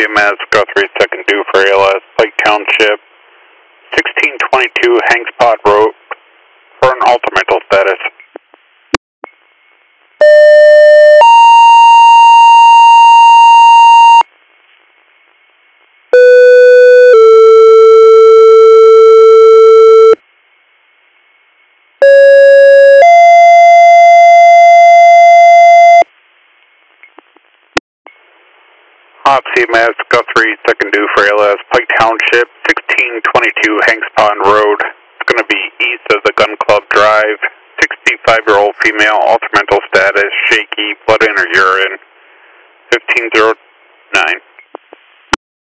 CMS, Guthrie, second due for ALS, Pike Township, 1622 Hanks Pot Road for an ultimental status. CMS, Guthrie, second due for ALS, Pike Township, 1622 Hanks Pond Road. It's going to be east of the Gun Club Drive. 65-year-old female, ultramental status, shaky, blood in her urine. 1502